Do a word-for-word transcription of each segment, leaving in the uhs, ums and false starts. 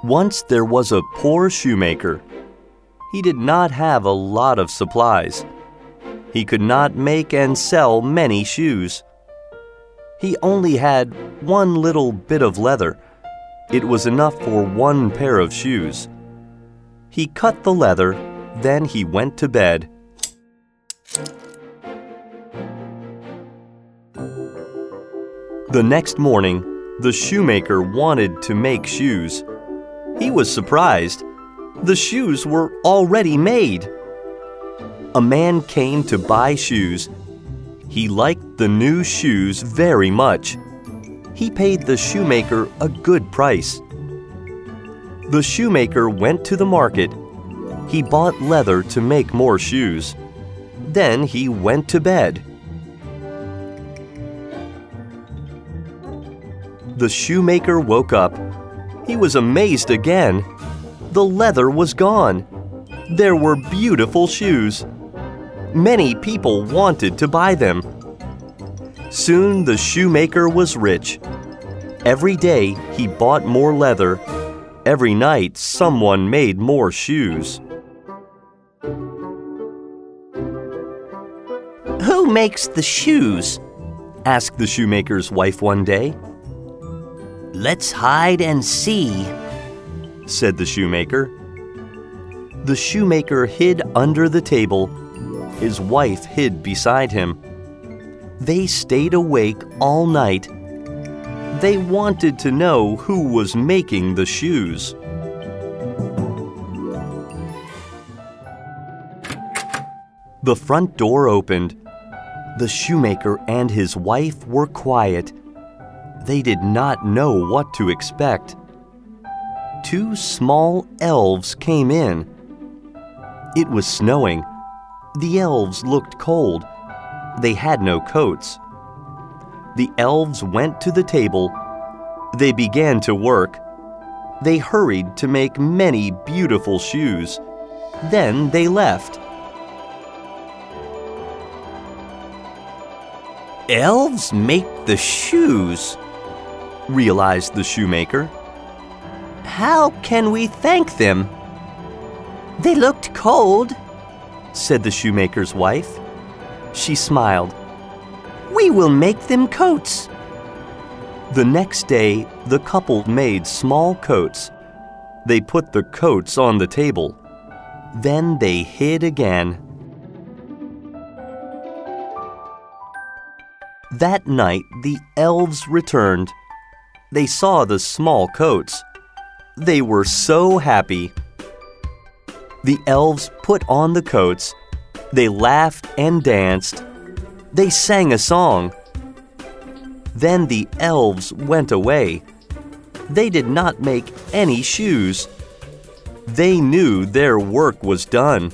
Once there was a poor shoemaker. He did not have a lot of supplies. He could not make and sell many shoes. He only had one little bit of leather. It was enough for one pair of shoes. He cut the leather, then he went to bed. The next morning, the shoemaker wanted to make shoes. He was surprised. The shoes were already made. A man came to buy shoes. He liked the new shoes very much. He paid the shoemaker a good price. The shoemaker went to the market. He bought leather to make more shoes. Then he went to bed. The shoemaker woke up. He was amazed again. The leather was gone. There were beautiful shoes. Many people wanted to buy them. Soon the shoemaker was rich. Every day he bought more leather. Every night someone made more shoes. "Who makes the shoes?" asked the shoemaker's wife one day. "Let's hide and see," said the shoemaker. The shoemaker hid under the table. His wife hid beside him. They stayed awake all night. They wanted to know who was making the shoes. The front door opened. The shoemaker and his wife were quiet. They did not know what to expect. Two small elves came in. It was snowing. The elves looked cold. They had no coats. The elves went to the table. They began to work. They hurried to make many beautiful shoes. Then they left. "Elves make the shoes," realized the shoemaker. "How can we thank them?" "They looked cold," said the shoemaker's wife. She smiled. "We will make them coats." The next day, the couple made small coats. They put the coats on the table. Then they hid again. That night, the elves returned. They saw the small coats. They were so happy. The elves put on the coats. They laughed and danced. They sang a song. Then the elves went away. They did not make any shoes. They knew their work was done.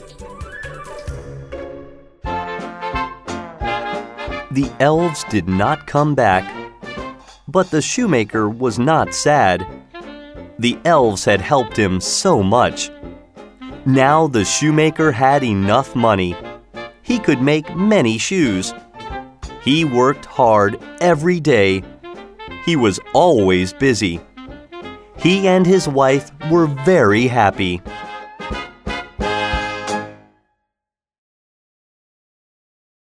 The elves did not come back. But the shoemaker was not sad. The elves had helped him so much. Now the shoemaker had enough money. He could make many shoes. He worked hard every day. He was always busy. He and his wife were very happy.